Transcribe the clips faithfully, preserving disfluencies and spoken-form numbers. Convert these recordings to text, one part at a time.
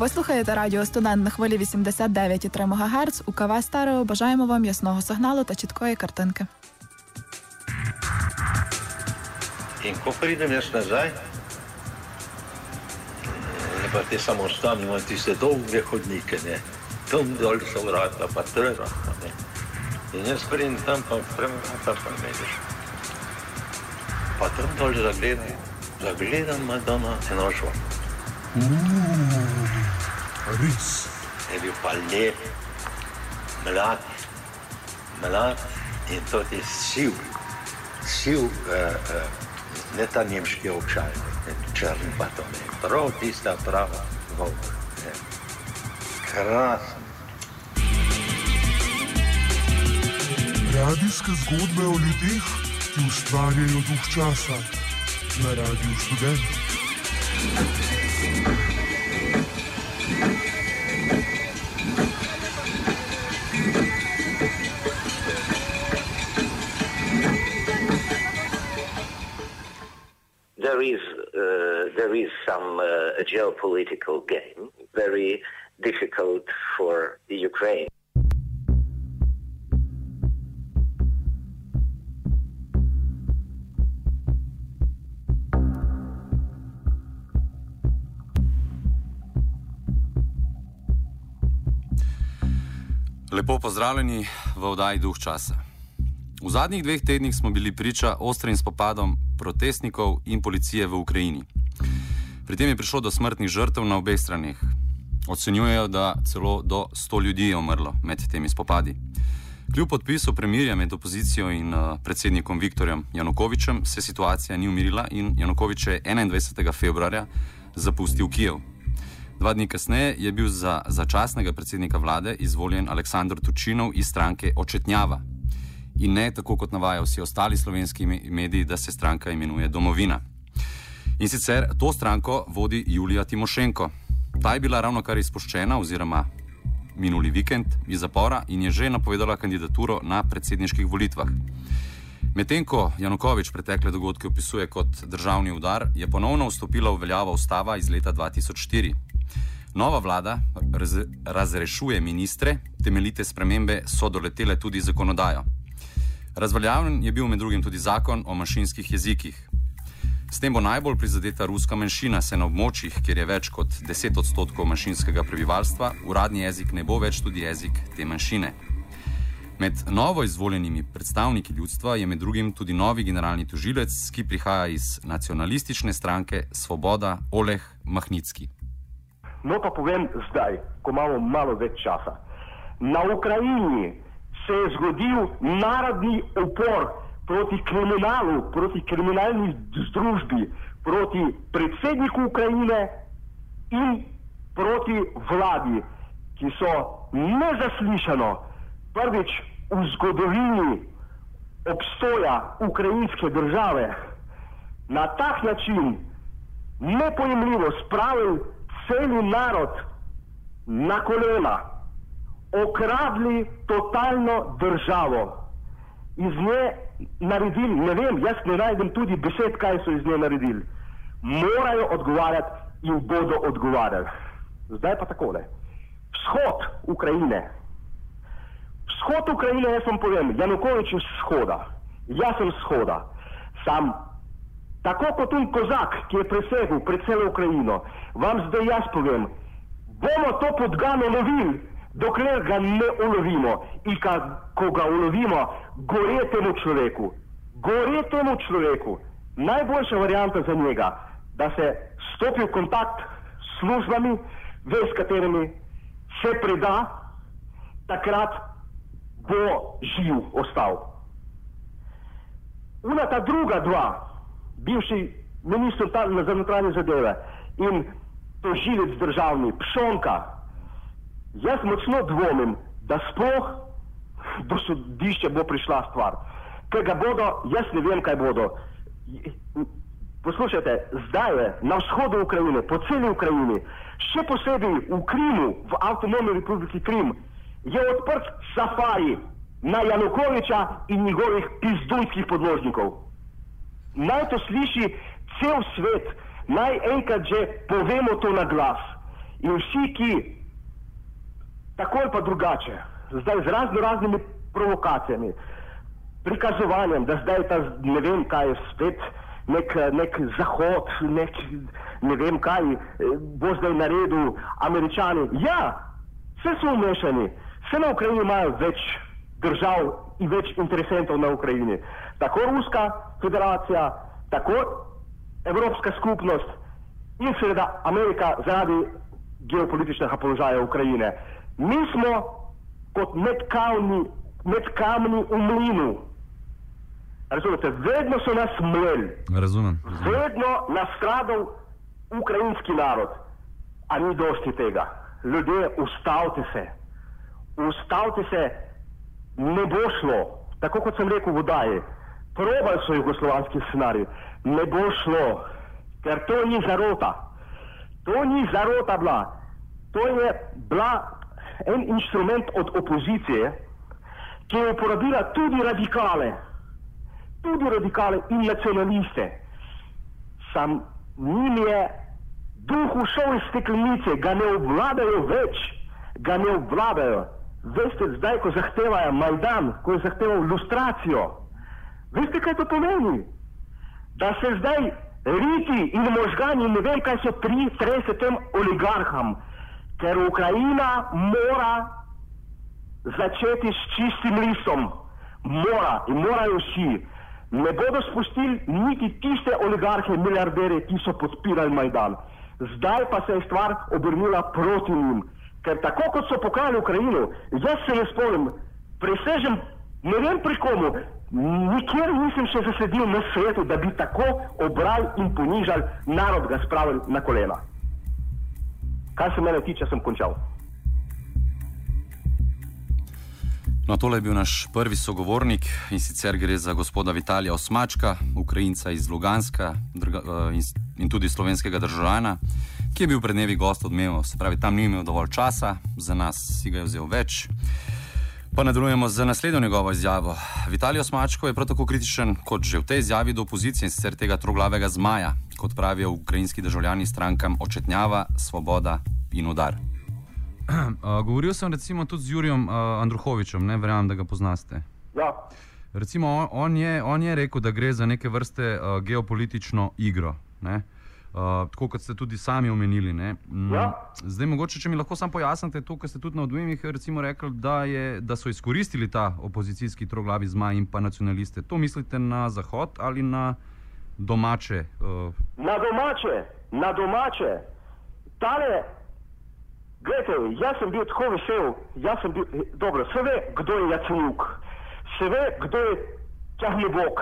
Ви слухаєте радіо «Студент» на хвилі вісімдесят дев'ять і три мегагерц. У КВ «Стерео» бажаємо вам ясного сигналу та чіткої картинки. In ko pridem jaz nazaj, pa te samo ostanem, imam tiste dolge hodnike, ne. Tam dol so vrata, pa treba, ne. In jaz pridem tam, pa premata, pa ne ideš. Pa tam dol zagledam, zagledam Madonna eno žvo. Uuu, res. Je bil pa lep, mlad, mlad in to je siv, siv, uh, uh, ne ta nemški ovčaj, ne črni pa to ne, prav tista prava volk, ne. Krasno. Radijske zgodbe o ljudeh, ki ustvarjajo duh časa na Radiu Študent. There is, uh, there is some uh, a geopolitical game, very difficult for the Ukraine. Lepo pozdravljeni v oddaji Duh časa. V zadnjih dveh tednih smo bili priča ostrim spopadom protestnikov in policije v Ukrajini. Pri tem je prišlo do smrtnih žrtev na obeh straneh. Ocenjujejo, da celo do sto ljudi je umrlo med temi spopadi. Kljub podpisu premirja med opozicijo in uh, predsednikom Viktorjem Janukovičem se situacija ni umirila in Janukovič je enaindvajsetega februarja zapustil Kijev. Dva dni kasneje je bil za začasnega predsednika vlade izvoljen Aleksandr Turčinov iz stranke Očetnjava. In ne tako, kot navajajo vsi ostali slovenski mediji, da se stranka imenuje Domovina. In sicer to stranko vodi Julija Timošenko. Ta je bila ravno kar izpuščena oziroma minuli vikend iz zapora in je že napovedala kandidaturo na predsedniških volitvah. Medtem ko Janukovič pretekle dogodke opisuje kot državni udar, je ponovno vstopila v veljavo ustava iz leta dva tisoč štiri. Nova vlada raz, razrešuje ministre, temeljite spremembe so doletele tudi zakonodajo. Razveljavljen je bil med drugim tudi zakon o manjšinskih jezikih. S tem bo najbolj prizadeta ruska manjšina, se na območjih, kjer je več kot deset odstotkov manjšinskega prebivalstva, uradni jezik ne bo več tudi jezik te manjšine. Med novo izvoljenimi predstavniki ljudstva je med drugim tudi novi generalni tožilec, ki prihaja iz nacionalistične stranke Svoboda, Oleg Mahnicki. No pa povem zdaj, ko imamo malo več časa. Na Ukrajini se je zgodil narodni upor proti kriminalu, proti kriminalni združbi, proti predsedniku Ukrajine in proti vladi, ki so nezaslišano prvič v zgodovini obstoja ukrajinske države na tak način nepojemljivo spravili celi narod na kolena, okradli totalno državo, iz nje naredili, ne vem, jaz ne najdem tudi besed, kaj so iz nje naredili. Morajo odgovarjati in bodo odgovarjali. Zdaj pa takole. Vzhod Ukrajine. Vzhod Ukrajine, jaz vam povem, Janukovič je vzhoda. Jaz sem vzhoda. Sam, tako kot un kozak, ki je presegel pred celo Ukrajino, vam zdaj jaz povem, bomo to podgano lovili, dokler ga ne ulovimo. In ka, ko ga ulovimo, gore temu človeku. Gore temu človeku. Najboljša varianta za njega, da se stopi v kontakt s službami, ve s katerimi se preda, takrat bo živ ostal. Una ta druga dva, bivši ministr za notranje zadeve in tožilec državni, Pšonka, jaz močno dvomim, da sploh do sodišča bo prišla stvar. Ker ga bodo, jaz ne vem, kaj bodo. Poslušajte, zdaj je na vzhodu Ukrajine, po celi Ukrajini, še posebej v Krimu, v avtonomni republiki Krim, je odprt safari na Janukoviča in njegovih pizdunskih podložnikov. Naj to sliši cel svet, naj enkrat že povemo to na glas. In vsi, ki tako ali pa drugače, zdaj z razno raznimi provokacijami, prikazovanjem, da zdaj ta ne vem kaj je spet nek, nek zahod, nek ne vem kaj bo zdaj naredil Američani. Ja, vse so umešani, vse na Ukrajini imajo več držav in več interesentov na Ukrajini. Tako Ruska federacija, tako Evropska skupnost in seveda Amerika zaradi geopolitičnega položaja Ukrajine. Mi smo kot medkamni, medkamni v mlinu. Razumete, vedno so nas mleli. Razumem, razumem. Vedno nas stradal ukrajinski narod. A ni dosti tega. Ljudje, ustavite se. Ustavite se, ne bo šlo. Tako kot sem rekel v oddaji. Probali so jugoslovanski scenarij. Ne bo šlo, ker to ni zarota. To ni zarota bila. To je bila en inštrument od opozicije, ki je uporabila tudi radikale. Tudi radikale in nacionaliste. Sam njim je duh ušel iz steklenice, ga ne obvladajo več, ga ne obvladajo. Veste, zdaj, ko zahtevajo Majdan, ko je zahteval lustracijo, veste, kaj to pomeni? Da se zdaj riti in možgani, ne vem, kaj se pri trese tem oligarham, ker Ukrajina mora začeti s čistim listom. Mora in morajo vsi. Ne bodo spustili niti tiste oligarhe, milijarderje, ki so podpirali Majdan. Zdaj pa se je stvar obrnila proti njim. Ker tako kot so pokrali Ukrajino, jaz se ne spomnim, presežem, ne vem pri komu, nikjer nisem še zasledil na svetu, da bi tako obrali in ponižali narod, ga spravili na kolena. Kar se mene tiče, sem končal. No, tole je bil naš prvi sogovornik in sicer gre za gospoda Vitalija Osmačka, Ukrajinca iz Luganska in tudi slovenskega državljana, ki je bil pred dnevi gost Odmevov. Se pravi, tam ni imel dovolj časa, za nas si ga je vzel več. Pa nadaljujemo z naslednjo njegovo izjavo. Vitalij Osmačko je prav tako kritičen kot že v tej izjavi do opozicije in sicer tega troglavega zmaja, kot pravijo ukrajinski državljani strankam očetnjava, svoboda in udar. Uh, govoril sem recimo tudi z Jurijem uh, Andruhovičem, ne verjamem, da ga poznaste. Ja. Recimo on, on, je, on je rekel, da gre za neke vrste uh, geopolitično igro, ne? Uh, tako kot ste tudi sami omenili. Ne? Mm, ja. Zdaj mogoče, če mi lahko sam pojasnite to, kar ste tudi na Odmevih recimo rekli, da, je, da so izkoristili ta opozicijski troglavi zmaj in pa nacionaliste. To mislite na Zahod ali na domače? Uh... Na domače, na domače. Tale Glejte, jaz sem bil tako vesel, jaz sem bil, dobro, se ve, kdo je Jacenjuk, se ve, kdo je Tjahnebok,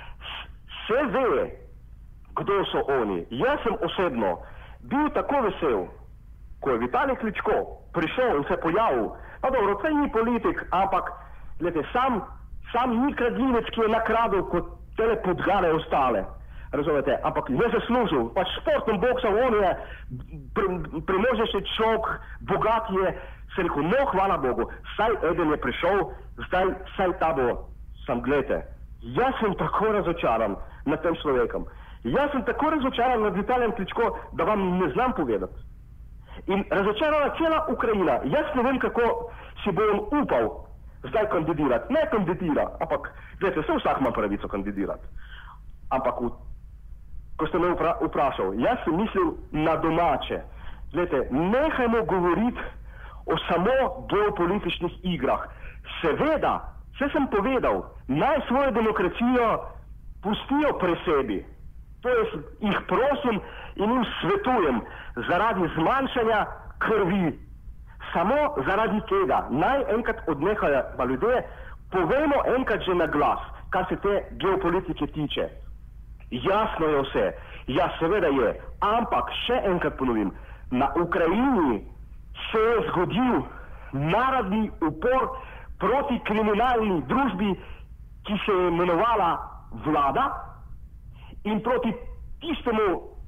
se ve, kdo so oni. Jaz sem osebno bil tako vesel, ko je Vitalij Kličko prišel in se pojavil, pa dobro, to ni politik, ampak, glede, sam, sam ni kradljivec, ki je nakradil kot tele podgane ostale. Razumete, ampak je zaslužil, pač športnom boksal, on je premožnejši človek, bogat je, se rekel, no, hvala Bogu, saj eden je prišel, zdaj saj ta bo, sam gledajte, jaz sem tako razočaran nad tem človekom, jaz sem tako razočaran nad Vitalijem Kličko, da vam ne znam povedati. In razočarana cela Ukrajina, jaz ne vem, kako si bo on upal zdaj kandidirati, ne kandidira, ampak, gledajte, se vsak ima pravico kandidirati, ampak v ko ste me upra vprašal, jaz sem mislil na domače. Glede, nehajmo govoriti o samo geopolitičnih igrah. Seveda, vse sem povedal, naj svojo demokracijo pustijo pri sebi. To je, jih prosim in jim svetujem, zaradi zmanjšanja krvi. Samo zaradi tega, naj enkrat odnehajo pa ljudje, povejmo enkrat že na glas, kar se te geopolitike tiče. Jasno je vse, ja seveda je, ampak še enkrat ponovim, na Ukrajini se je zgodil narodni upor proti kriminalni družbi, ki se je imenovala vlada in proti tistemu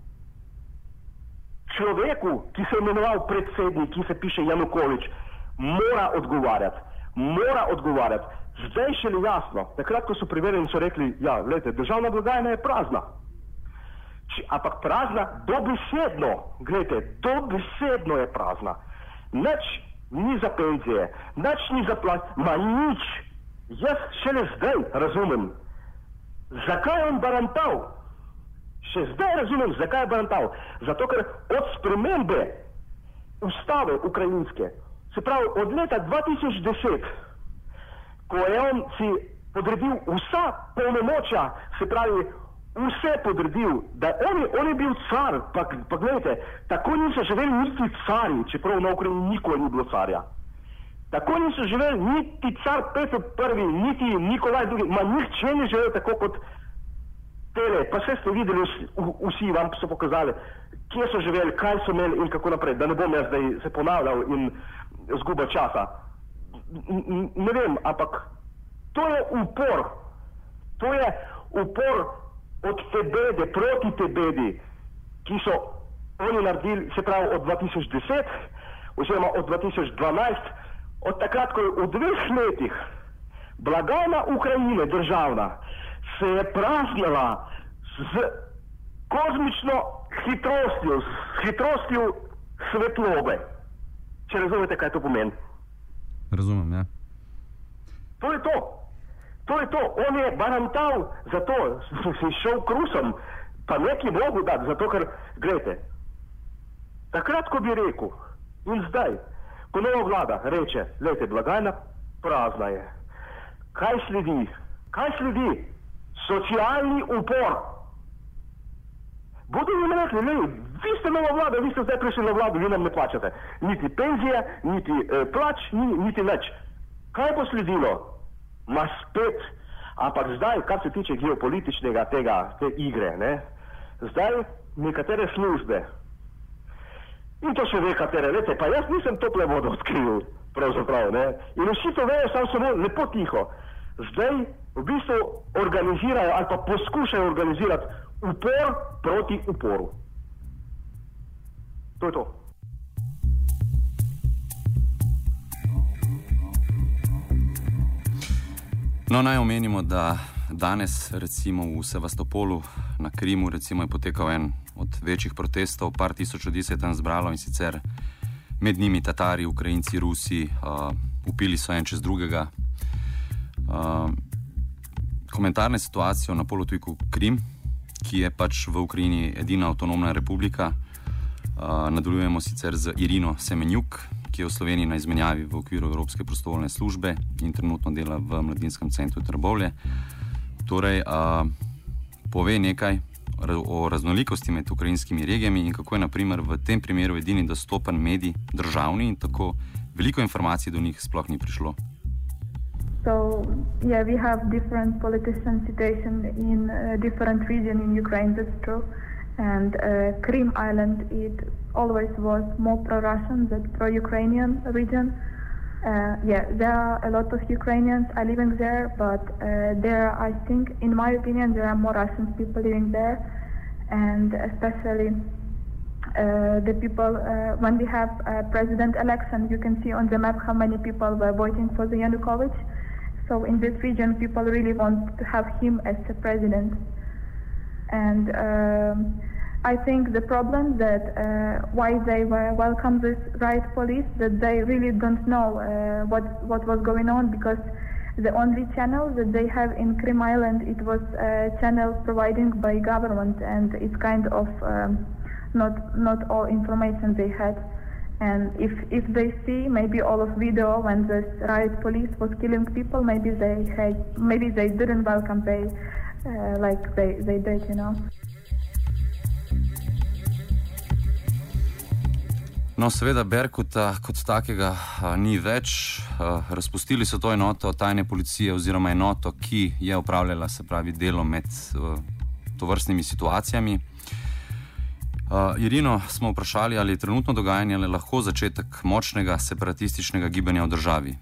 človeku, ki se je imenoval predsednik, ki se piše Janukovič, mora odgovarjati, mora odgovarjati. Zdaj še li jasno, takrat, ko so preverili in so rekli, ja, gledajte, državna blagajna je prazna. ampak prazna dobesedno, gledajte, dobesedno je prazna. Nič ni za penzije, nič ni za plač, ma nič. Jaz šele zdaj razumem, zakaj je on barantal. Še zdaj razumem, zakaj je barantal. Zato, ker od spremembe ustave ukrajinske, se pravi od leta dva tisoč deset, ko je on si podredil vsa polnomočja, se pravi vse podredil, da on je, on je bil car, pa, pa gledajte, tako niso živeli niti cari, čeprav na Ukrajini nikoli ni bilo carja. Tako niso živeli niti car Peter prvi, niti Nikolaj drugi, ma nihče ni živel tako kot tele, pa vse ste videli, vsi, vsi vam so pokazali, kje so živeli, kaj so imeli in kako naprej, da ne bom jaz zdaj se ponavljal in zguba časa. N ne vem, ampak to je upor, to je upor od te bede, proti te bedi, ki so oni naredili, se pravi od dva tisoč deset, oziroma od dva tisoč dvanajst, od takrat, ko je v dveh letih blagajna Ukrajine, državna, se je praznila z kozmično hitrostjo, s hitrostjo svetlobe. Če razumete, kaj to pomeni? Razumem, ja. To je to. To je to. On je barantal za to, si šel krusom, pa neki mogu dati, zato ker, gledajte, takrat, ko bi rekel, in zdaj, ko nova vlada reče, gledajte, blagajna prazna je. Kaj sledi? Kaj sledi? Socialni upor. Bodo jim rekli, ne, vi ste nova vlada, vi ste zdaj prišli na vladu, vi nam ne plačate. Niti penzije, niti eh, plač, ni, niti nič. Kaj bo sledilo? Ma spet, ampak zdaj, kar se tiče geopolitičnega tega, te igre, ne, zdaj nekatere službe, in to še ve katere, vete, pa jaz nisem tople vode odkril, pravzaprav, ne, in vsi to vejo, samo samo lepo tiho. Zdaj v bistvu organizirajo ali pa poskušajo organizirati upor proti uporu. To je to. No, naj omenimo, da danes recimo v Sevastopolu na Krimu recimo je potekal en od večjih protestov, par tisoč ljudi se je tam zbralo in sicer med njimi Tatari, Ukrajinci, Rusi, uh, upili so en čez drugega. Uh, komentar na situacijo na polotoku Krim, ki je pač v Ukrajini edina avtonomna republika. Uh, nadaljujemo sicer z Irino Semenjuk, ki je v Sloveniji na izmenjavi v okviru Evropske prostovoljne službe in trenutno dela v Mladinskem centru Trbovlje. Torej, uh, pove nekaj o raznolikosti med ukrajinskimi regijami in kako je na primer v tem primeru edini dostopen medij državni in tako veliko informacij do njih sploh ni prišlo. So, yeah, we have different political situation in uh, different region in Ukraine, that's true. And uh, Krim Island, it always was more pro-Russian than pro-Ukrainian region. Uh, yeah, there are a lot of Ukrainians are living there, but uh, there, I think, in my opinion, there are more Russian people living there, and especially uh, the people, uh, when we have a president election, you can see on the map how many people were voting for the Yanukovych. So in this region, people really want to have him as the president. And um, I think the problem that uh, why they were welcome this riot police, that they really don't know uh, what what was going on, because the only channel that they have in Krim Island, it was a channel providing by government, and it's kind of um, not not all information they had. And if if they see maybe all of video when this riot police was killing people, maybe they had maybe they didn't welcome they uh, like they they did, you know. No, seveda Berkuta kot takega a, ni več. A, razpustili so to enoto tajne policije oziroma enoto, ki je upravljala, se pravi, delo med a, tovrstnimi situacijami. A, Irino smo vprašali, ali je trenutno dogajanje lahko začetek močnega separatističnega gibanja v državi.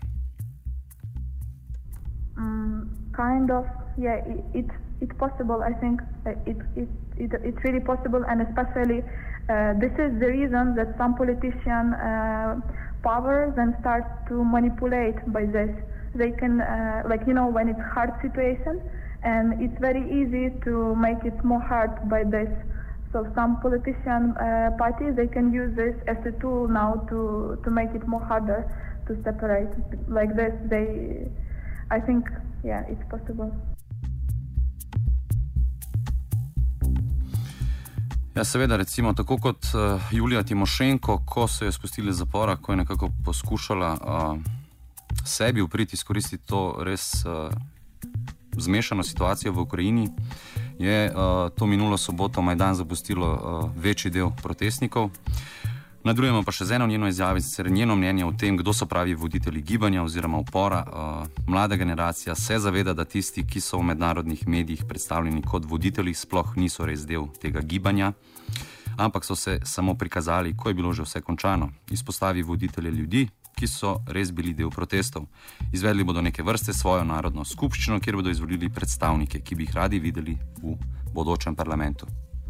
Um, kind of, yeah, it, it, it's possible, I think. It, it, it, it's really possible, and especially Uh, this is the reason that some politician uh, power then starts to manipulate by this. They can, uh, like, you know, when it's hard situation, and it's very easy to make it more hard by this. So some politician uh, parties, they can use this as a tool now to, to make it more harder to separate. Like this, they, I think, yeah, it's possible. Ja, seveda, recimo tako kot uh, Julija Timošenko, ko so jo spustili iz zapora, ko je nekako poskušala uh, sebi upriti, izkoristiti to res uh, zmešano situacijo v Ukrajini, je uh, to minulo soboto Majdan zapustilo uh, večji del protestnikov. Nadaljujemo pa še z eno njeno izjavo, sicer njeno mnenje o tem, kdo so pravi voditelji gibanja oziroma upora. Uh, mlada generacija se zaveda, da tisti, ki so v mednarodnih medijih predstavljeni kot voditelji, sploh niso res del tega gibanja, ampak so se samo prikazali, ko je bilo že vse končano. Izpostavi voditelje ljudi, ki so res bili del protestov. Izvedli bodo neke vrste svojo narodno skupščino, kjer bodo izvolili predstavnike, ki bi jih radi videli v bodočem parlamentu.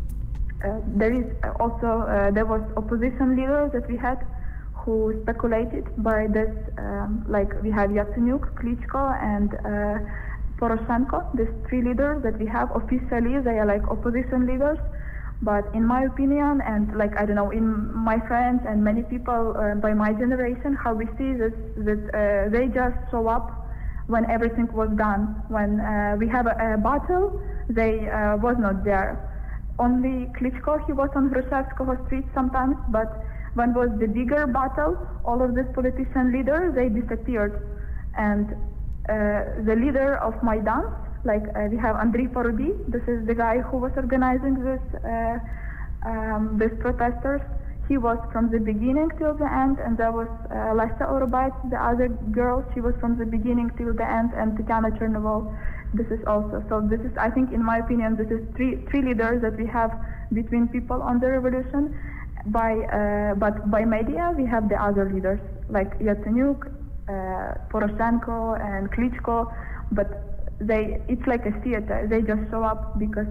Uh, there is also, uh, there was opposition leaders that we had who speculated by this, um, like we have Yatsenyuk, Klitschko and uh, Poroshenko, these three leaders that we have officially, they are like opposition leaders. But in my opinion, and like, I don't know, in my friends and many people uh, by my generation, how we see this, that uh, they just show up when everything was done. When uh, we have a, a battle, they uh, was not there. Only Klitschko, he was on Hrushevskoho street sometimes, but when was the bigger battle, all of these politician leaders, they disappeared. And uh, the leader of Maidan, like uh, we have Andriy Porody, this is the guy who was organizing this, uh, um, these protesters. He was from the beginning till the end, and there was uh, Lesta Orobait, the other girl, she was from the beginning till the end, and Tatiana Chernovol. This is also, so this is, I think, in my opinion, this is three three leaders that we have between people on the revolution. By uh, but by media, we have the other leaders like Yatsenyuk, uh, Poroshenko, and Klitschko. But they, it's like a theater. They just show up because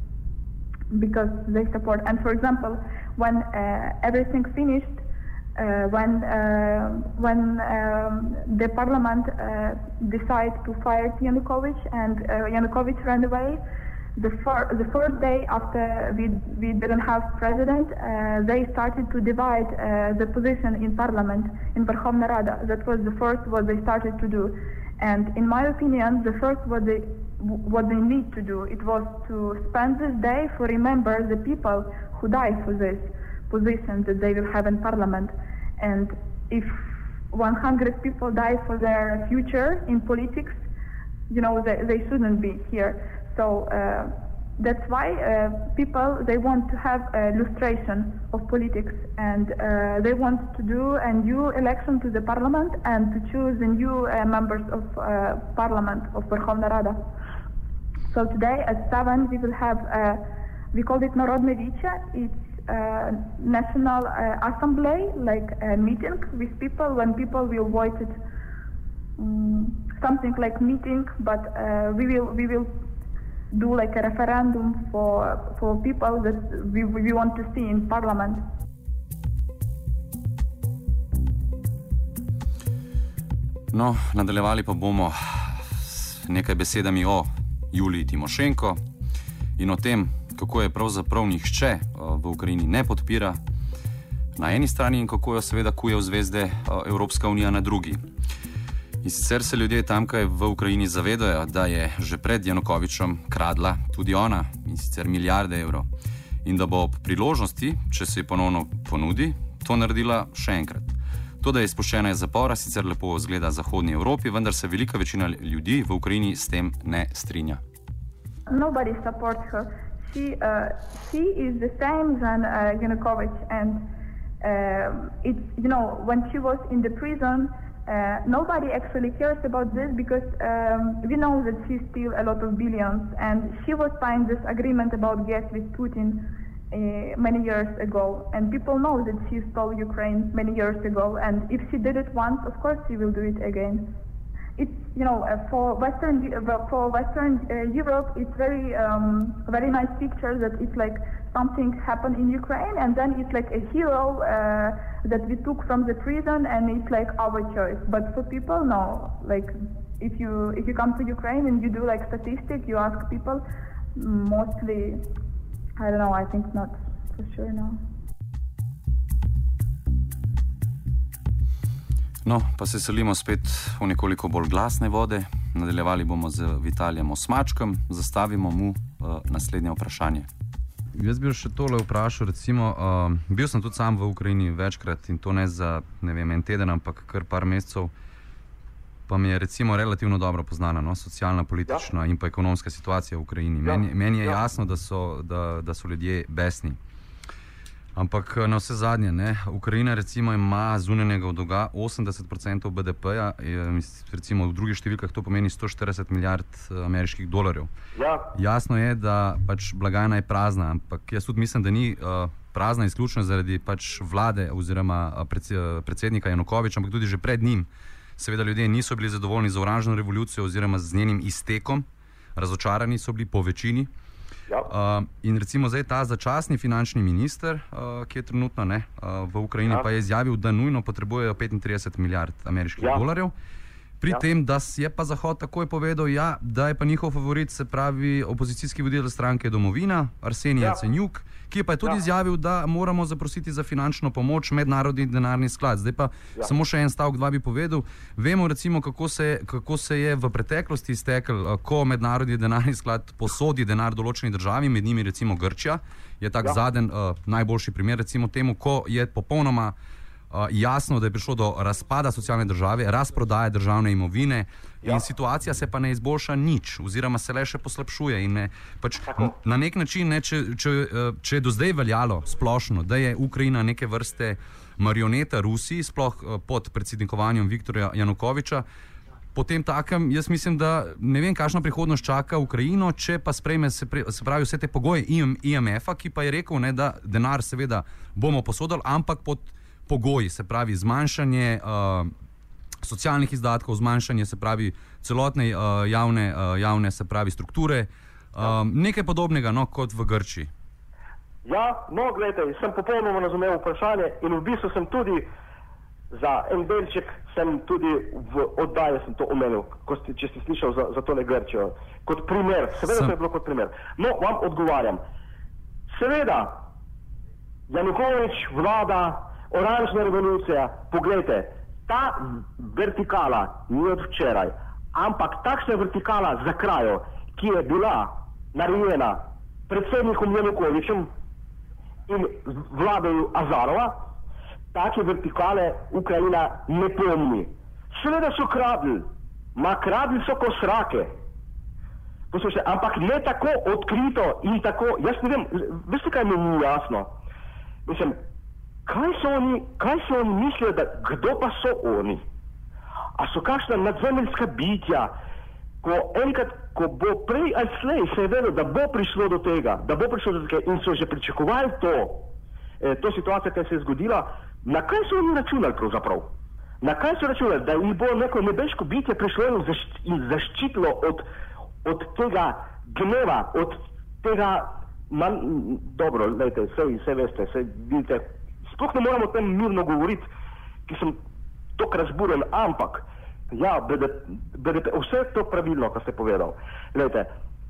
because they support. And for example, when uh, everything finished, uh, when uh, when um, the parliament uh, decided to fire Yanukovych and uh, Yanukovych ran away, the, fir- the first day after we we didn't have president, uh, they started to divide uh, the position in parliament, in Verkhovna Rada. That was the first what they started to do. And in my opinion, the first what they what they need to do, it was to spend this day to remember the people who died for this position that they will have in parliament. And if one hundred people die for their future in politics, you know, they, they shouldn't be here. So uh, that's why uh, people, they want to have a lustration of politics, and uh, they want to do a new election to the parliament and to choose the new uh, members of uh, parliament of Verkhovna Rada. So today at seven we will have, uh, we call it Narodne Vicha. It's uh, National uh, Assembly, like a meeting with people, when people will vote it, um, something like meeting, but uh, we will we will do like a referendum for for people that we we want to see in parliament. No, nadaljevali pa bomo s nekaj besedami o Juliji Timošenko in o tem, kako je pravzaprav nihče v Ukrajini ne podpira na eni strani in kako jo seveda kuje v zvezde Evropska unija na drugi. In sicer se ljudje tamkaj v Ukrajini zavedajo, da je že pred Janukovičem kradla tudi ona, in sicer milijarde evrov. In da bo ob priložnosti, če se ji ponovno ponudi, to naredila še enkrat. To, da je izpuščena iz zapora, sicer lepo zgleda zahodni Evropi, vendar se velika večina ljudi v Ukrajini s tem ne strinja. Nobody supports her. She, uh, she is the same than uh, Yanukovych, and uh, it's, you know, when she was in the prison, Uh, nobody actually cares about this because um, we know that she stole a lot of billions, and she was signed this agreement about gas with Putin uh, many years ago, and people know that she stole Ukraine many years ago, and if she did it once, of course she will do it again. It's, you know, uh, for Western uh, for Western uh, Europe, it's very um, very nice picture that it's like something happened in Ukraine, and then it's like a hero uh, that we took from the prison, and it's like our choice. But for people, no. Like if you if you come to Ukraine and you do like statistics, you ask people, mostly I don't know, I think not for sure, no. No, pa se selimo spet v nekoliko bolj glasne vode. Nadaljevali bomo z Vitalijem Osmačkom, zastavimo mu uh, naslednje vprašanje. Jaz bi še tole vprašal, recimo, uh, bil sem tudi sam v Ukrajini večkrat in to ne za, ne vem, en teden, ampak kar par mesecev, pa mi je recimo relativno dobro poznana, no, socialna, politična ja. in pa ekonomska situacija v Ukrajini. Ja. Meni, meni je ja. jasno, da so, da, da so ljudje besni. Ampak na vse zadnje, ne, Ukrajina recimo ima zunanjega dolga osemdeset procentov B D P-ja, recimo v drugih številkah to pomeni sto štirideset milijard ameriških dolarjev. Ja. Jasno je, da pač blagajna je prazna, ampak jaz tudi mislim, da ni uh, prazna izključno zaradi pač vlade oziroma predsednika Janukoviča, ampak tudi že pred njim. Seveda ljudje niso bili zadovoljni z oranžno revolucijo oziroma z njenim iztekom, razočarani so bili po večini. Ja. Uh, in recimo zdaj ta začasni finančni minister, uh, ki je trenutno ne, uh, v Ukrajini, ja. pa je izjavil, da nujno potrebujejo petintrideset milijard ameriških ja. dolarjev. Pri ja. tem, da je pa Zahod takoj povedal, ja, da je pa njihov favorit, se pravi opozicijski voditelj stranke Domovina, Arsenij ja. Jacenjuk, ki pa je tudi ja. izjavil, da moramo zaprositi za finančno pomoč Mednarodni denarni sklad. Zdaj pa ja. samo še en stavek, dva bi povedal. Vemo recimo, kako se, kako se je v preteklosti iztekel, ko Mednarodni denarni sklad posodi denar določeni državi, med njimi recimo Grčija, je tak ja. zaden uh, najboljši primer recimo temu, ko je popolnoma Uh, jasno, da je prišlo do razpada socialne države, razprodaje državne imovine ja. in situacija se pa ne izboljša nič oziroma se le še poslabšuje. In ne, pač na nek način, ne, če, če, če je do zdaj veljalo splošno, da je Ukrajina neke vrste marioneta Rusiji, sploh uh, pod predsednikovanjem Viktorja Janukoviča, potem takem, jaz mislim, da ne vem, kakšna prihodnost čaka Ukrajino, če pa sprejme se, pre, se pravi vse te pogoje I M F-a, ki pa je rekel, ne, da denar seveda bomo posodili, ampak pod pogoji, se pravi zmanjšanje uh, socialnih izdatkov, zmanjšanje se pravi celotne uh, javne, uh, javne se pravi strukture, um, nekaj podobnega, no, kot v Grčiji. Ja, no, gledajte, sem popolnoma razumel vprašanje in v bistvu sem tudi za en delček sem tudi v oddaji sem to omenil, ko ste, če ste slišal za, za tole Grčijo. Kot primer, seveda sem... to je bilo kot primer. No, vam odgovarjam. Seveda, Janukovič vlada oranžna revolucija, poglejte, ta vertikala ni od včeraj, ampak takšna vertikala za krajo, ki je bila narejena predsednikom Janukovičem in vladajo Azarova, take vertikale Ukrajina ne pomni. Seveda so kradli, ma kradli so ko srake. Poslušajte, ampak ne tako odkrito in tako, jaz ne vem, veste kaj mi ni jasno? Mislim, Kaj so oni, kaj so oni mislijo, da kdo pa so oni? A so kakšna nadzemeljska bitja, ko enkrat, ko bo prej ali slej se je vedelo, da bo prišlo do tega, da bo prišlo do tega in so že pričakovali to, eh, to situacijo, ki se je zgodila, na kaj so oni računali pravzaprav? Na kaj so računali, da jih bo neko nebeško bitje prišlo in, zašč, in zaščitilo od, od tega gneva, od tega, man, dobro, lejte, vse, vse veste, vse vidite, sploh ne moramo o tem mirno govoriti, ki sem tok razburen, ampak ja, B D P, vse je to pravilno, kar ste povedal. Glejte,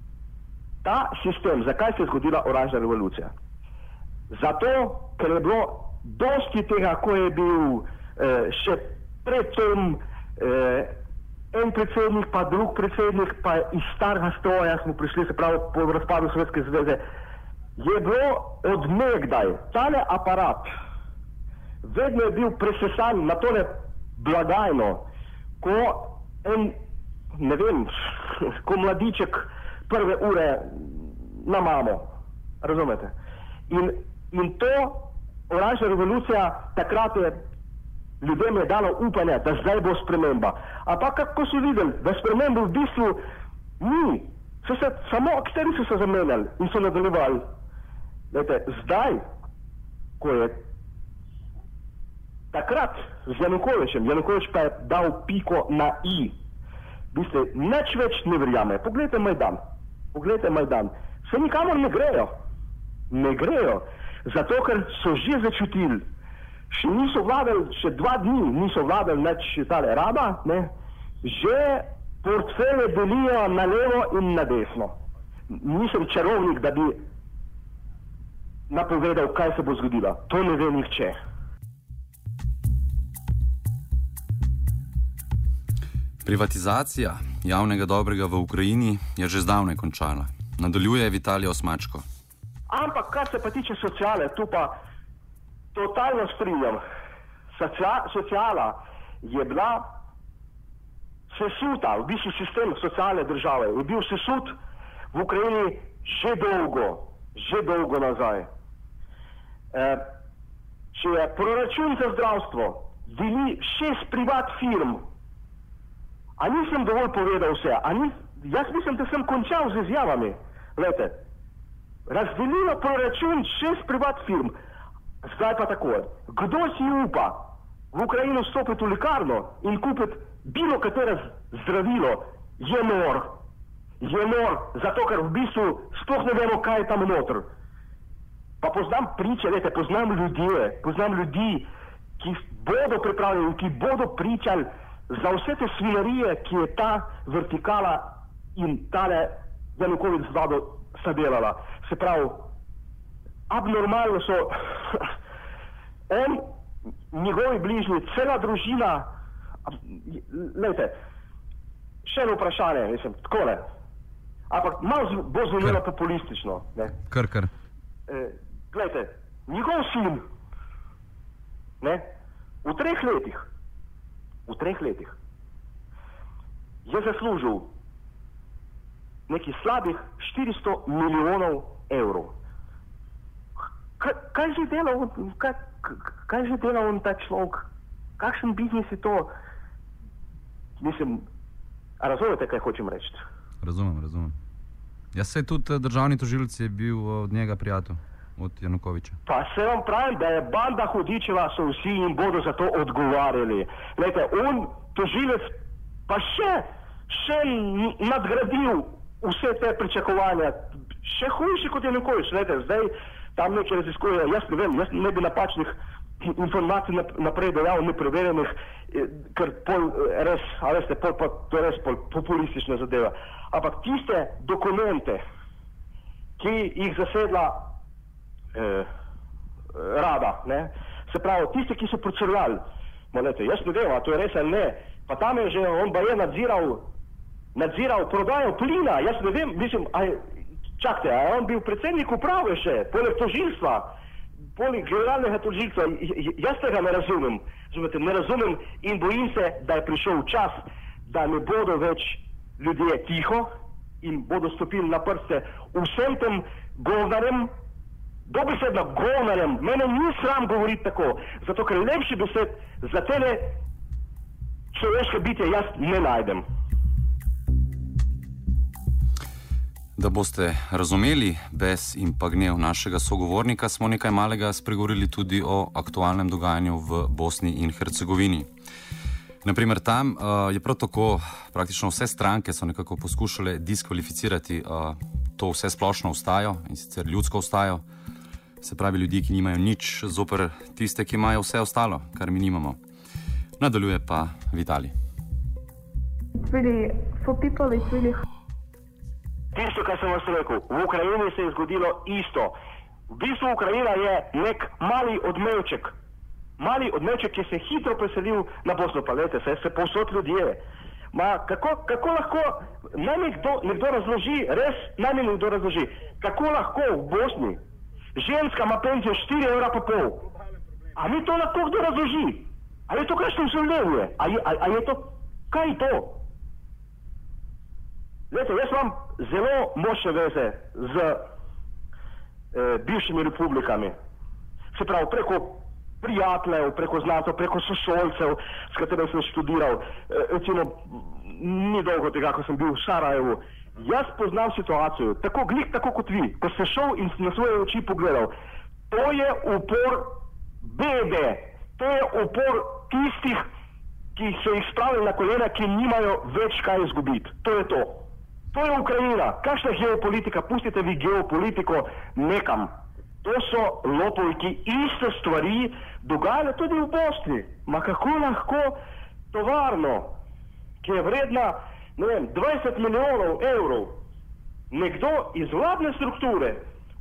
ta sistem, zakaj se je zgodila oranžna revolucija? Zato, ker je bilo dosti tega, ko je bil eh, še predtem eh, en predsednik, pa drug predsednik, pa iz starega stroja smo prišli, se pravi, po razpadu Sovjetske zveze, je bilo od nekdaj tale aparat vedno je bil presesan na tole blagajno, ko en, ne vem, ko mladiček prve ure na mamo, razumete? In, in to oranžna revolucija takrat je ljudem je dalo upanje, da zdaj bo sprememba. Ampak kako so videli, da sprememba v bistvu ni, so se, samo akteri so se zamenjali in so nadaljevali. Lejte, zdaj, ko je takrat z Janukovičem, Janukovič pa je dal piko na i, biste, nič več ne verjame. Poglejte Majdan, poglejte Majdan, se nikamor ne grejo, ne grejo, zato ker so že začutili, še niso vladali, še dva dni niso vladali neč tale rada, ne, že portfelje delijo na levo in na desno. Nisem čarovnik, da bi napovedal, kaj se bo zgodilo. To ne ve nihče. Privatizacija javnega dobrega v Ukrajini je že zdavnaj končala. Nadaljuje Vitalij Osmačko. Ampak, kar se pa tiče sociale, tu pa totalno strinjam. Socia, sociala je bila sesuta, v bistvu sistem socialne države je bil sesut v Ukrajini že dolgo, že dolgo nazaj. E, če je proračun za zdravstvo deli šest privat firm, a nisem dovolj povedal vse, a ni, jaz mislim, da sem končal z izjavami. Glejte, razdelilo proračun šest privat firm, zdaj pa tako. Kdo si upa v Ukrajino vstopiti v lekarno in kupiti bilo katero zdravilo, je nor. Je nor, zato ker v bistvu sploh ne vemo, kaj je tam noter. Pa poznam priče, glejte, poznam ljudje, poznam ljudi, ki bodo pripravljeni, ki bodo pričali za vse te svinarije, ki je ta vertikala in tale Janukovič z vlado sta delala. Se pravi, abnormalno so on, njegovi bližnji, cela družina. Lejte, še eno vprašanje, mislim, tako ne. Ampak malo bo zvenilo populistično. Ne. Kar, kar. E, glejte, njegov sin, ne, v treh letih, v treh letih je zaslužil nekih slabih štiristo milijonov evrov. Kaj, kaj že dela on, kaj, kaj že dela on ta človek? Kakšen biznis je to? Mislim, a razumete, kaj hočem reči? Razumem, razumem. Jaz se tudi državni tožilec je bil od njega prijatelj, od Janukoviča. Pa se vam pravim, da je banda hudičeva, so vsi in bodo za to odgovarjali. Glejte, on, tožilec, pa še, še nadgradil vse te pričakovanja. Še hujši kot Janukovič, glejte, zdaj tam nekaj raziskuje, jaz ne vem, jaz ne bi napačnih informacij naprej dojal, nepreverjenih, ker pol res, a veste, pol pa to je res pol populistična zadeva. Ampak tiste dokumente, ki jih zasedla eh, rada, ne, se pravi, tiste, ki so procrljali, molete, jaz ne vem, a to je res ali ne, pa tam je že, on ba je nadziral, nadziral prodajo plina, jaz ne vem, mislim, aj, čakajte, a je on bil predsednik uprave še, poleg tožilstva, poleg generalnega tožilstva, jaz tega ne razumem, razumete, ne razumem in bojim se, da je prišel čas, da ne bodo več ljudje tiho in bodo stopili na prste vsem tem govnarjem, dobesedno govnarjem, mene ni sram govoriti tako, zato ker lepši besed za tele človeške bitje jaz ne najdem. Da boste razumeli bes in pa gnev našega sogovornika, smo nekaj malega spregovorili tudi o aktualnem dogajanju v Bosni in Hercegovini. Naprimer, tam uh, je prav tako praktično vse stranke so nekako poskušale diskvalificirati uh, to vse splošno vstajo, in sicer ljudsko vstajo, se pravi ljudi, ki nimajo nič zoper tiste, ki imajo vse ostalo, kar mi nimamo. Nadaljuje pa Vitalij. Really, for people it's really... Tisto, kar sem vas rekel, v Ukrajini se je zgodilo isto. V bistvu Ukrajina je nek mali odmevček. Mali odmevček, ki se je hitro preselil na Bosno. Pa lete, se, se povsod ljudje. Ma, kako, kako lahko, naj mi kdo, nekdo razloži, res naj mi nekdo razloži, kako lahko v Bosni ženska ima penzijo štiri evra pa pol. A mi to lahko kdo razloži? A je to kakšno življenje? A, a, a je to, kaj je to? Lete, jaz imam zelo močne veze z eh, bivšimi republikami. Se pravi, preko prijateljev, preko znancev, preko sošolcev, s katerimi sem študiral. Eh, recimo, ni dolgo tega, ko sem bil v Sarajevu. Jaz poznam situacijo, tako glih, tako kot vi, ko sem šel in na svoje oči pogledal. To je upor bede, to je upor tistih, ki so jih spravili na kolena, ki nimajo več kaj izgubiti. To je to. To je Ukrajina. Kakšna geopolitika? Pustite vi geopolitiko nekam. To so lopovi, ki iste stvari dogajajo tudi v Bosni. Ma kako lahko tovarno, ki je vredna, ne vem, dvajset milijonov evrov, nekdo iz vladne strukture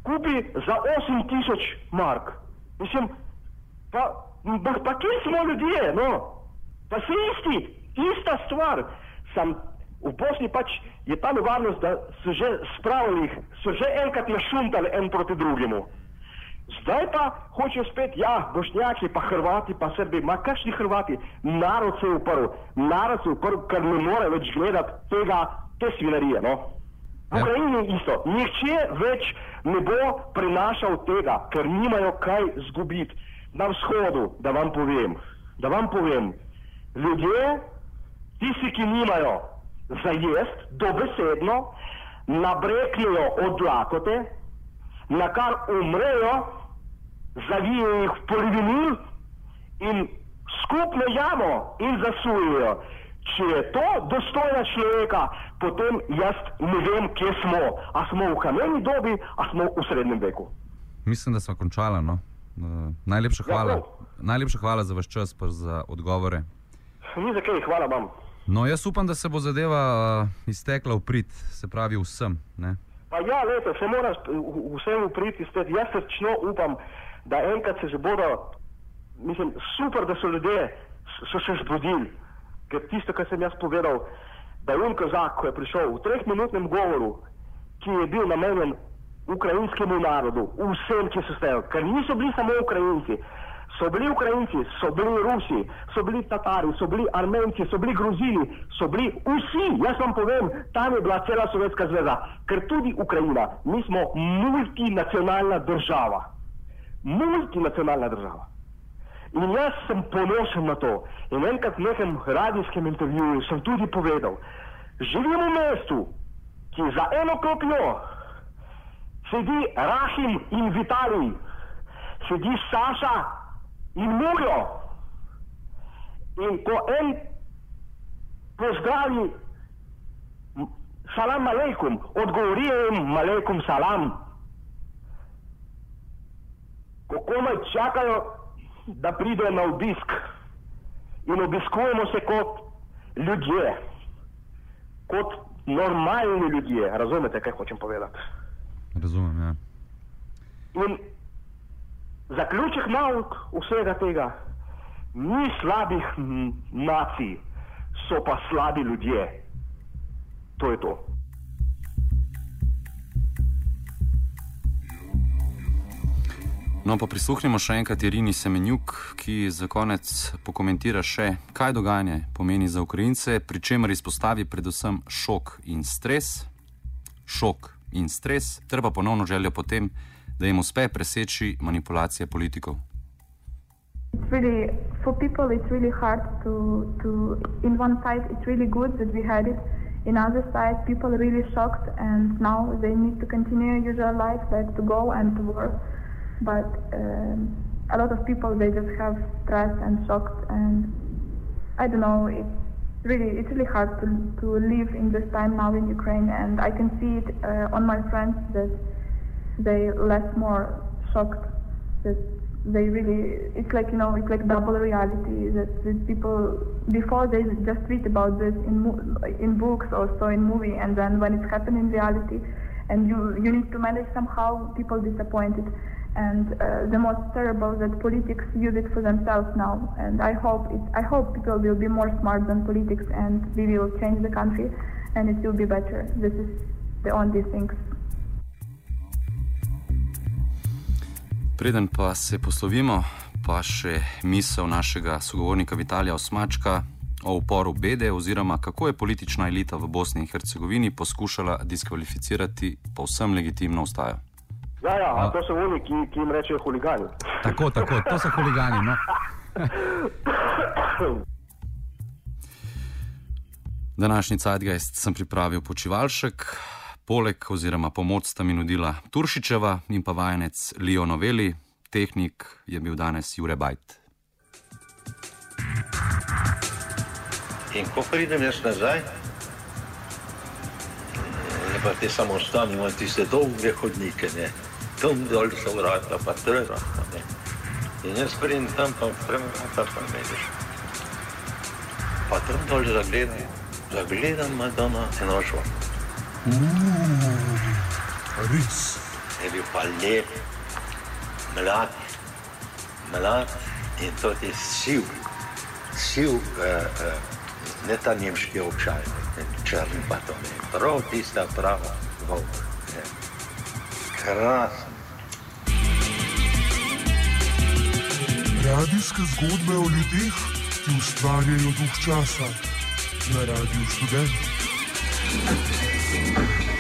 kupi za osem tisoč mark. Mislim, pa, pa, pa kje smo ljudje, no? Pa se isti, ista stvar. Sam v Bosni pač je ta nevarnost, da so že spravili, so že enkrat našuntali en proti drugemu. Zdaj pa hočejo spet, ja, Bošnjaki, pa Hrvati, pa Srbi, ma kakšni Hrvati? Narod se je uprl, narod se je uprl, ker ne more več gledati tega, te svinarije, no? V Ukrajini isto, nihče več ne bo prenašal tega, ker nimajo kaj zgubiti. Na vzhodu, da vam povem, da vam povem, ljudje, tisti, ki nimajo za jest, dobesedno, nabreknejo od lakote, na kar umrejo, zavijejo jih v polivinil in skupno jamo in zasujejo. Če je to dostojna človeka, potem jaz ne vem, kje smo. A smo v kameni dobi, a smo v srednjem veku. Mislim, da smo končali, no. Uh, najlepša hvala. Ja, najlepša hvala za vaš čas, pa za odgovore. Ni za kaj, hvala vam. No, jaz upam, da se bo zadeva uh, iztekla v prid, se pravi vsem, ne? Pa ja, lete, se mora vsem upriti spet. Jaz srčno upam, da enkrat se že bodo, mislim, super, da so ljudje so se zbudili. Ker tisto, kar sem jaz povedal, da je Kozak, ko je prišel v trehminutnem govoru, ki je bil namenjen ukrajinskemu narodu, vsem, ki so stajali, ker niso bili samo Ukrajinci, so bili Ukrajinci, so bili Rusi, so bili Tatari, so bili Armenci, so bili Gruzini, so bili vsi, jaz vam povem, tam je bila cela Sovjetska zveza, ker tudi Ukrajina, mi smo multinacionalna država, multinacionalna država. In jaz sem ponosen na to. In enkrat v nekem radijskem intervjuju sem tudi povedal, živim v mestu, ki za eno klopjo sedi Rahim in Vitalij, sedi Saša in Murjo. In ko en pozdravi salam alejkum, odgovorijo jim alejkum salam. Ko komaj čakajo, da pride na obisk in obiskujemo se kot ljudje, kot normalni ljudje. Razumete, kaj hočem povedati? Razumem, ja. In zaključek nauk vsega tega, ni slabih nacij, so pa slabi ljudje. To je to. No, pa prisluhnimo še enkrat Irini Semenjuk, ki za konec pokomentira še, kaj dogajanje pomeni za Ukrajince, pri čemer izpostavi predvsem šok in stres, šok in stres, ter pa ponovno željo potem, da jim uspe preseči manipulacije politikov. It's really, for people it's really hard to, to, in one side it's really good that we had it, in other side people are really shocked and now they need to continue usual life, like to go and to work. But um, a lot of people, they just have stress and shocked, and I don't know, it's really, it's really hard to, to live in this time now in Ukraine, and I can see it uh, on my friends that they less more shocked, that they really, it's like, you know, it's like double reality, that these people, before they just read about this in, in books or so in movie, and then when it's happening in reality, and you, you need to manage somehow, people disappointed. And uh, the most terrible that politics use it for themselves now. And I hope it, I hope people will be more smart than politics, and we will change the country, and it will be better. This is the only thing. Preden pa se poslovimo, pa še misel našega sogovornika Vitalija Osmačka o uporu Bede oziroma kako je politična elita v Bosni in Hercegovini poskušala diskvalificirati povsem legitimno ustajo. Ja, ja, a to so oni, ki, ki jim rečejo huligani. Tako, tako, to so huligani, no. Današnji Zeitgeist sem pripravil Počivalšek, poleg oziroma pomoč sta mi nudila Turšičeva in pa vajenec Lio Noveli, tehnik je bil danes Jure Bajt. In ko pridem jaz nazaj, pa te samostani imajo tiste dolge hodnike, ne. Tam dol so vrata, pa treba, ne. In jaz pridem tam, pa premata, pa mediš. Pa tam dol zagledam, zagledam Madonna Enošva. Uuu, res. Je bil je pa lep, mlad, mlad in to je siv, siv, uh, uh, ne ta nemški občajnik, črni pa to ne, prav tista prava volk. Krasno. Radijske zgodbe o ljudeh, ki ustvarjajo duh časa na Radiu Študent.